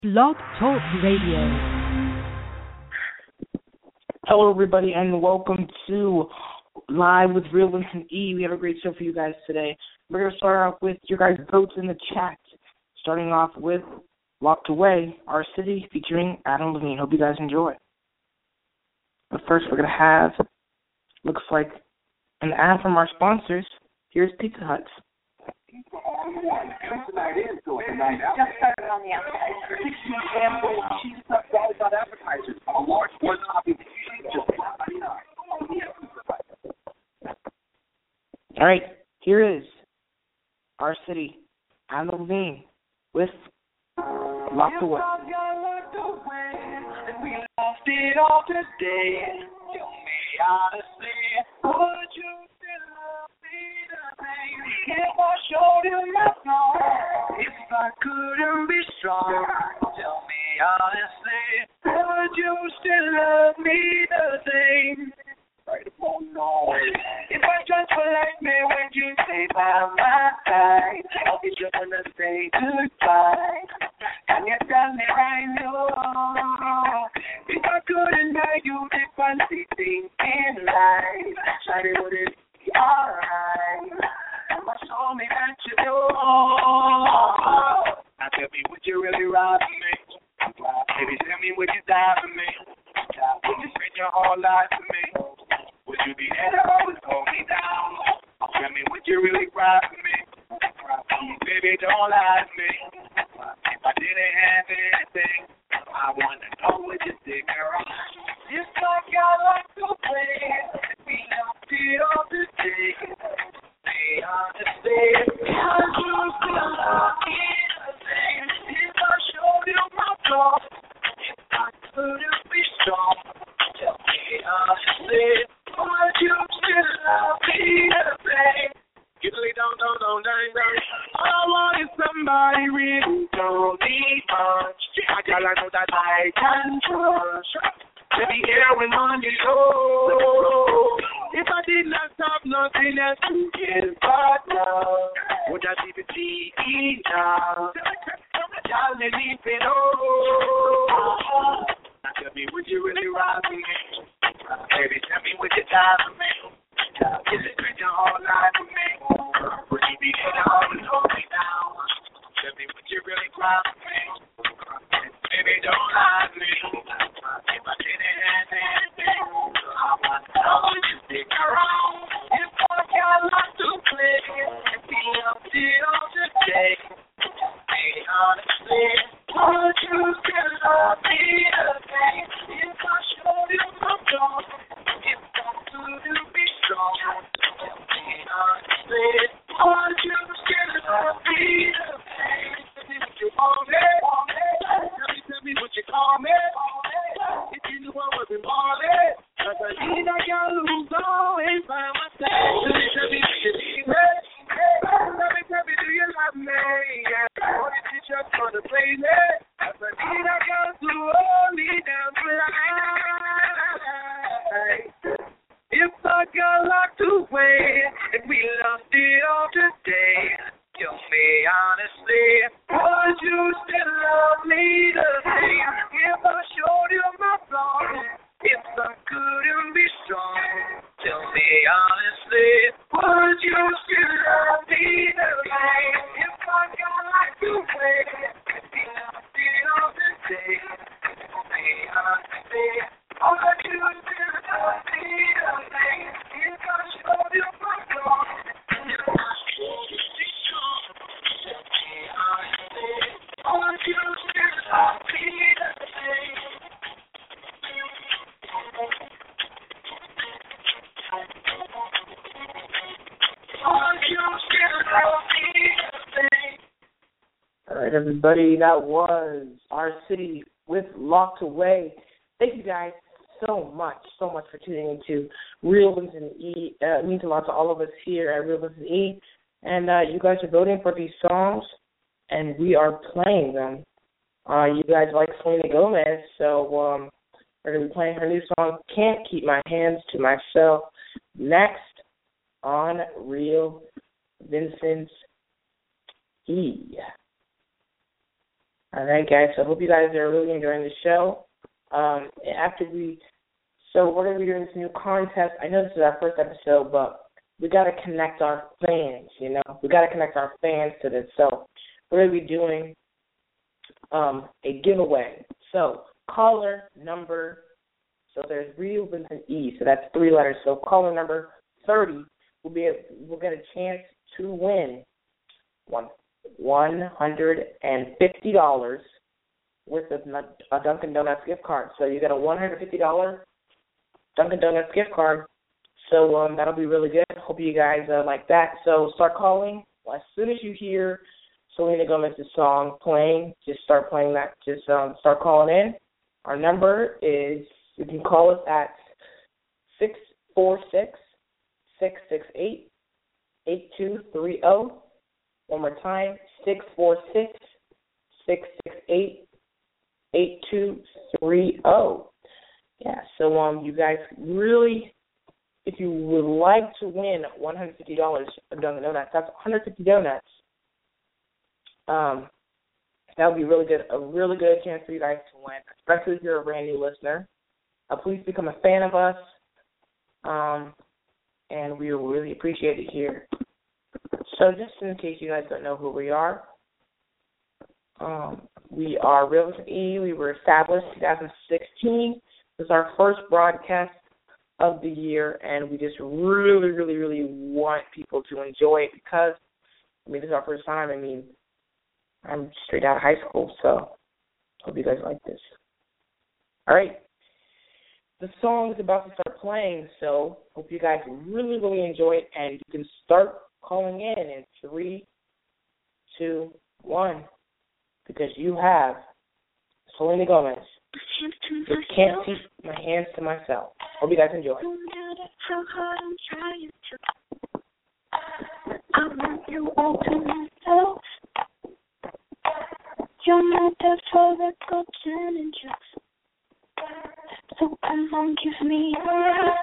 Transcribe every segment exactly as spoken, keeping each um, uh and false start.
Blog Talk Radio. Hello, everybody, and welcome to Live with Real Vincent E. We have a great show for you guys today. We're going to start off with your guys' votes in the chat. Starting off with Locked Away, Our City, featuring Adam Levine. Hope you guys enjoy. But first, we're going to have, looks like, an ad from our sponsors. Here's Pizza Hut. Just started on the outside. All right, here is Our City, Adam Levine, with Locked Away. We lost it all today. Tell me honestly, would you still love me the same if I showed you my flaws? If I couldn't be strong, tell me honestly, would you still love me the same? Right about now. If I just polite me, would you stay by my side? I'll be just gonna say goodbye. Can you tell me right now? If I couldn't buy you the fancy thing in life, Shawty, would it be alright? I'ma show me that you know. Now tell me, would you really rob me? Baby, tell me, would you die for me? Would you spend your whole life for me? Would you be there to always hold me down? Tell me, would you really cry for me? Baby, don't lie to me. If I didn't have anything, I wanna know, would you stick around? It's like I like to play. We don't feel the day. Be honestly, would you still love me the same? If I showed you my flaws, if I couldn't be strong, tell me honestly, would you still love me the same? You really don't, don't, don't, don't, don't. All I want is somebody really don't need much. I gotta know that I can trust. To be here when money low. If I did not have nothing else to get but love, would I leave it be enough? Y'all let me fit oh. Now tell me, would you really rob me? Baby, tell me, would you die for me? Is it good your whole life for me? Would you be there to always hold me down? Tell me, would you really cry for me? Baby, don't lie to me. If I didn't have anything, I want to know, would you stick around? If I got lots to play, and be up till today. Be honestly, would you still love me the same? If I showed you my flaws, if I couldn't be strong, be honestly, would you still love me the same? If you want it, tell me, tell me, would you call me? If you knew I wasn't ballin', cause I need I gotta lose all and find myself. Tell me, tell me, do you need me? Tell me, tell me, do you love me? Yeah. Or did you just wanna play me? Cause I need I gotta do all me down the line. If I got locked away and we lost it all today, tell me honestly, would you still love me the same? If I showed you my flaws, if I couldn't be strong, tell me honestly, would you still love me the same? If I got locked away and we lost it all today, tell me honestly, would you still love me the same? If I showed you my flaws, if I couldn't be strong, tell me honestly, would you still love me the same? Would you still love me the same? All right, everybody, that was Our City with Locked Away. Thank you guys so much, so much for tuning into Real Vincent E. Uh, it means a lot to all of us here at Real Vincent E. And uh, you guys are voting for these songs, and we are playing them. Uh, you guys like Selena Gomez, so um, we're going to be playing her new song, Can't Keep My Hands to Myself, next on Real Vincent E. All right, guys. So I hope you guys are really enjoying the show. Um, after we, so we're going to be doing this new contest. I know this is our first episode, but we got to connect our fans, you know. We got to connect our fans to this. So we're going to be doing um, a giveaway. So caller number, so there's Real Vincent E, so that's three letters. So caller number thirty will be, we'll get a chance to win one one hundred fifty dollars with a, a Dunkin' Donuts gift card. So you get a one hundred fifty dollars Dunkin' Donuts gift card. So um, that'll be really good. Hope you guys uh, like that. So start calling. Well, as soon as you hear Selena Gomez's song playing, just start playing that. Just um, start calling in. Our number is, you can call us at six four six, six six eight, eight two three zero. One more time, six four six, six six eight, eight two three zero. Yeah, so um, you guys really, if you would like to win one hundred fifty dollars of Dunkin' Donuts, that's one hundred fifty donuts. Um, that would be really good, a really good chance for you guys to win, especially if you're a brand new listener. Uh, please become a fan of us, um, and we will really appreciate it here. So just in case you guys don't know who we are, um, we are Real Vincent E. We were established in twenty sixteen. This is our first broadcast of the year, and we just really, really, really want people to enjoy it because, I mean, this is our first time. I mean, I'm straight out of high school, so hope you guys like this. All right. The song is about to start playing, so hope you guys really, really enjoy it, and you can start calling in in three, two, one, because you have Selena Gomez. Just can't keep my hands to myself. Hope you guys enjoy. No matter how hard I'm trying to, I want you all to myself. You're my metaphorical challenger, so come on, give me a rest.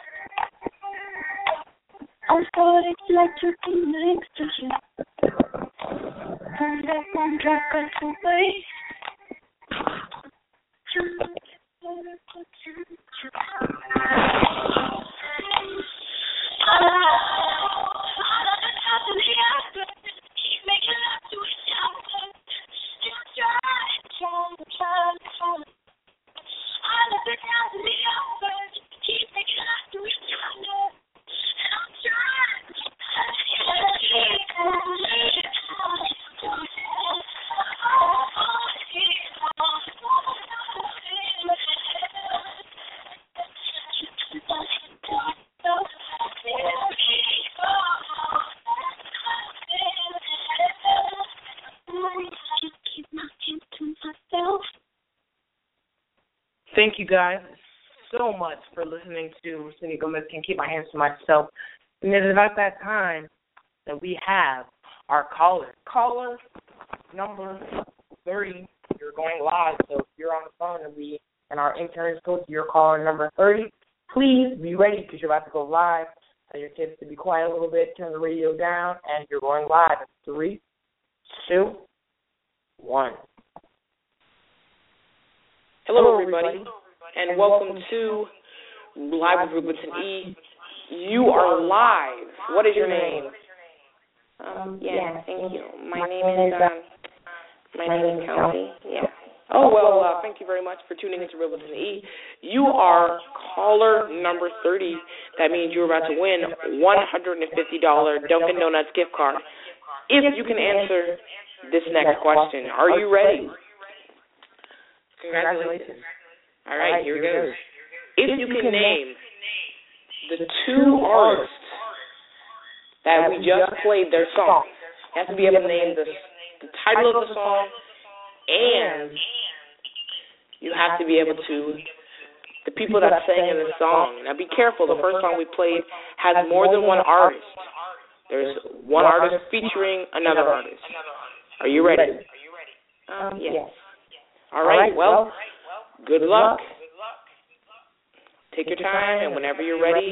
I'm starting like drinking next to you. Turn that one drunk us away. You're my metaphorical challenger. All of the top of the after, keep making up to each other. Just try, try, try, try. All of the top of the after, keep making up to each other. I'm trying. Thank you guys so much for listening to Selena Gomez, Can't Keep My Hands to Myself. And it is about that time that we have our caller. Caller number thirty. You're going live, so if you're on the phone and we and our interns go to your caller number thirty, please be ready because you're about to go live. Tell your kids to be quiet a little bit, turn the radio down, and you're going live. It's three, two, one. Hello, Hello everybody, everybody, and, and welcome, welcome to Live with Vincent E. You are live. What is your name? Um, yeah, thank you. My name is um, my name is County. Yeah. Oh well, uh, thank you very much for tuning into Real Vincent E. You are caller number thirty. That means you're about to win one hundred and fifty dollar Dunkin' Donuts gift card. If you can answer this next question, are you ready? Congratulations. All right, here we go. If you can name the two artists that we just played their song, you have to be able to name the, the title of the song, and you have to be able to, the people that sang in the song. Now be careful, the first song we played has more than one artist. There's one artist featuring another artist. Are you ready? Um, yes. All right, well, good luck. Take your time, and whenever you're ready,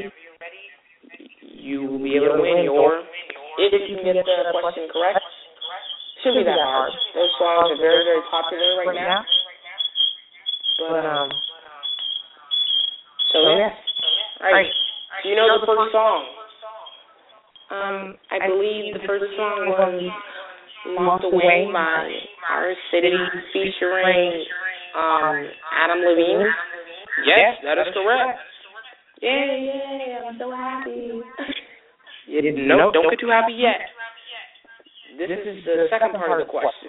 you will be able to win your, if you can get the question correct, shouldn't be that hard. Those songs are very, very popular right, right now. now. But, but um, so, so yeah. All right. Do you know the first song? Um, I believe the first song was Locked Away by Our City featuring um, Adam Levine. Yes, that is correct. Yeah, yeah, I'm so happy. You didn't know? Don't get too happy yet. This is the second part of the question.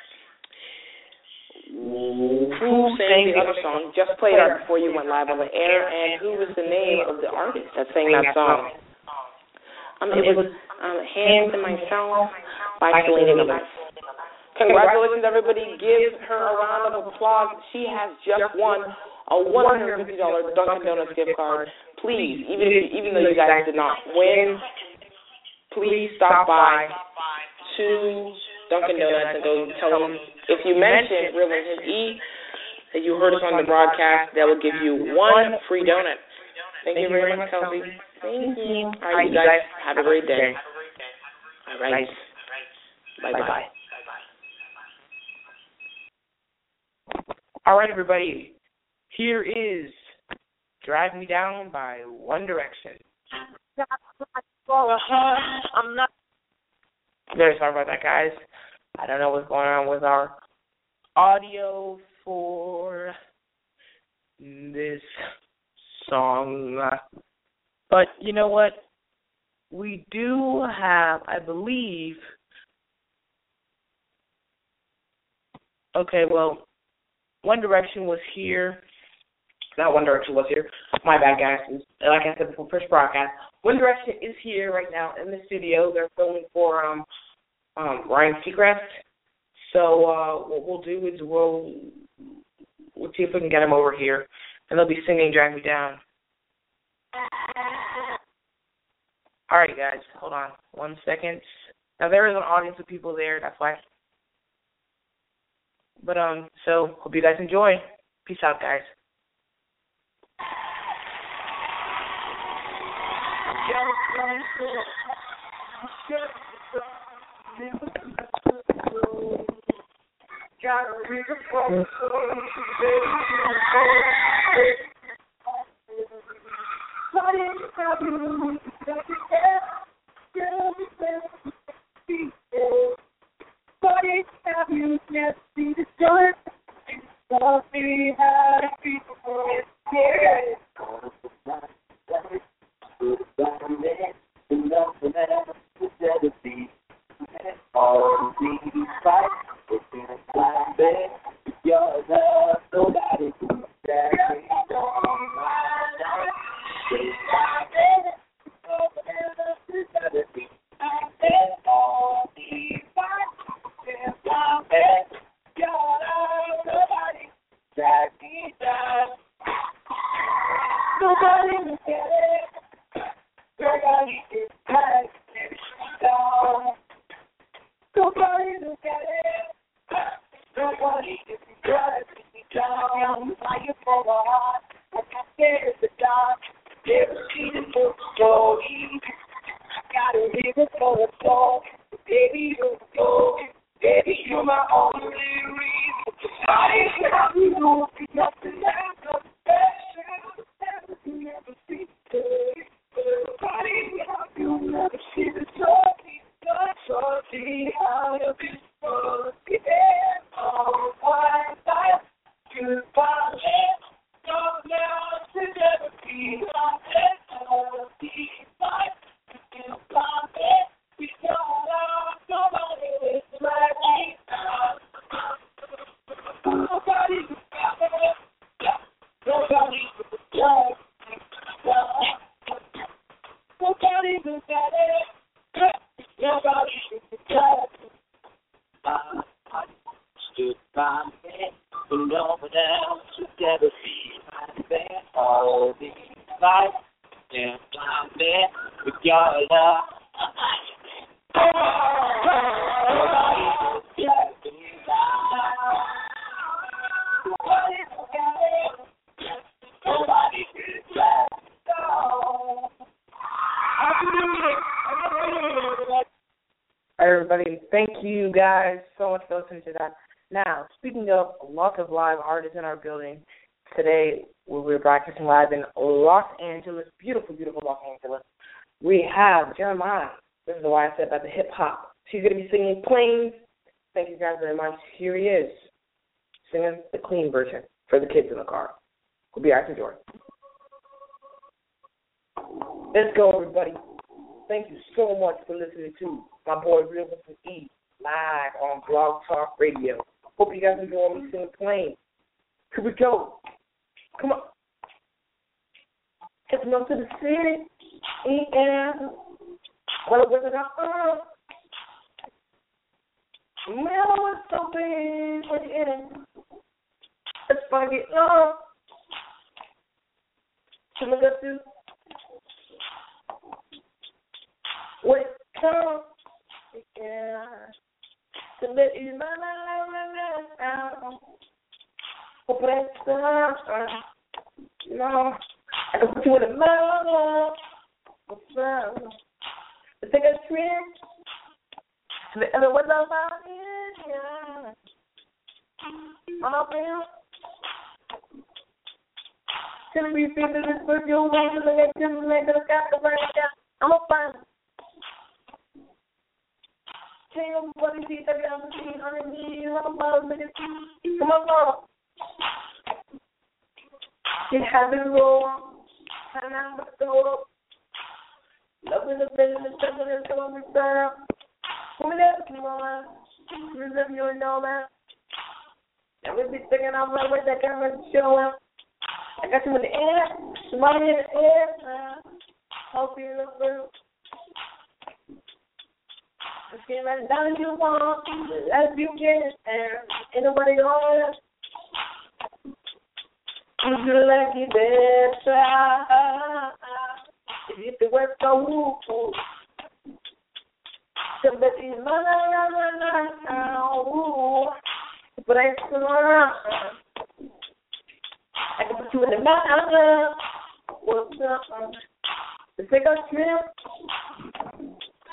Who sang the other song? Just played out before you went live on the air, and who was the name of the artist that sang that song? Um, it was um, Hands to Myself by Selena Gomez. Congratulations, everybody. Give her a round of applause. She has just won a one hundred fifty dollars Dunkin' Donuts gift card. Please, even if, even though you guys did not win, please stop by to Dunkin' Donuts and go tell them, if you mention Real Vincent E, that you heard us on the broadcast, that will give you one free donut. Thank you very much, Kelsey. Thank you. All right, you guys, have a great day. All right. Bye-bye. All right, everybody. Here is Drive Me Down by One Direction. I'm not. Very sorry about that, guys. I don't know what's going on with our audio for this song. But you know what? We do have, I believe. Okay, well, One Direction was here. Not One Direction was here. My bad, guys. Like I said before, first broadcast. One Direction is here right now in the studio. They're filming for um, um, Ryan Seacrest. So uh, what we'll do is we'll, we'll see if we can get them over here. And they'll be singing Drag Me Down. All right, guys. Hold on one second. Now, there is an audience of people there. That's why. But, um, so, hope you guys enjoy. Peace out, guys. Thank you guys so much for listening to that. Now, speaking of lots of live artists in our building, today we're broadcasting live in Los Angeles, beautiful, beautiful Los Angeles. We have Jeremiah. This is why I said about the hip hop. She's going to be singing Planes. Thank you guys very much. Here he is, singing the clean version for the kids in the car. We'll be right to Jordan. Let's go, everybody. Thank you so much for listening to my boy Real Wilson E live on Blog Talk Radio. Hope you guys enjoy me singing Planes. Here we go. Come on. Get to know to the city. Yeah. Well, it wasn't uh. Man, I was so big for the end. Let's find it up. So look up to what it comes. Yeah. To let you my life out. Hope that's uh, you know, I can put you in the middle. What's up? Let's take a trip. The other was about it, yeah. I'm up here. Can we feel this for your way? Look at them, like the sky, the right down. I'm a fan. Can't nobody see that I'm seeing on me. I'm about to come on, you have it wrong. And I'm a soul. Loving the business, something that's going to be better. Come on, reserve your know, man. I will be sticking out my way that camera show up. I got you in the air, somebody in the air, man. Hope you look good. Just get right down you want, as you get there. Ain't nobody on it. Would you like it better? If it works so woo. Somebody's mother, but I still around. I can put you in the mouth. What's up? Let's take a trip.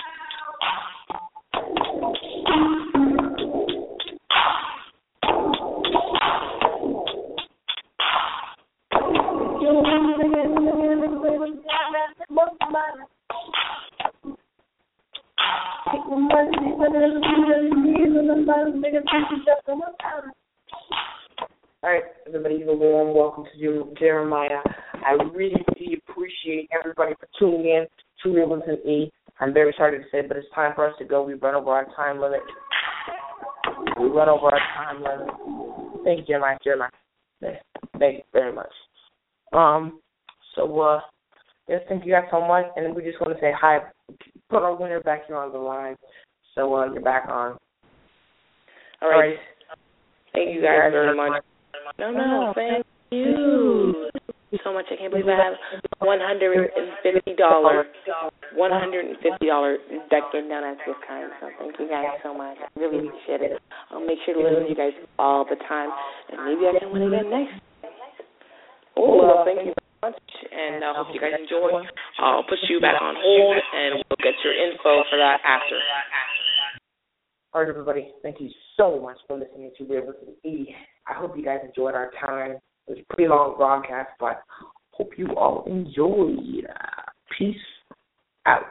All right, everybody, a warm welcome to you, Jeremiah. I really, really appreciate everybody for tuning in to Real Wilson E. I'm very sorry to say, but it's time for us to go. We've run over our time limit. We run over our time limit. Thank you, Jeremiah. Jeremiah. Thank you very much. Um. So, uh, yes, thank you guys so much, and we just want to say hi. Put our winner back here on the line. So uh, you're back on. All right. All right. Thank you guys very much. No, no, thank you so much. I can't believe I have one hundred fifty dollars, one hundred fifty dollars decked down at this time. So thank you guys so much. I really appreciate it. I'll make sure to listen to you guys all the time, and maybe I can win again next. Oh, well, thank you very much, and I hope you guys enjoy. I'll put you back on hold, and we'll get your info for that after. All right, everybody, thank you so much for listening to Real Wilson E. I hope you guys enjoyed our time. It was a pretty long broadcast, but hope you all enjoyed. Peace out.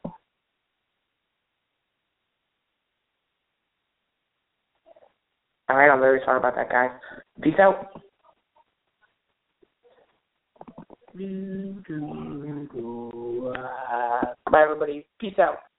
All right, I'm very sorry about that, guys. Peace out. Bye, everybody. Peace out.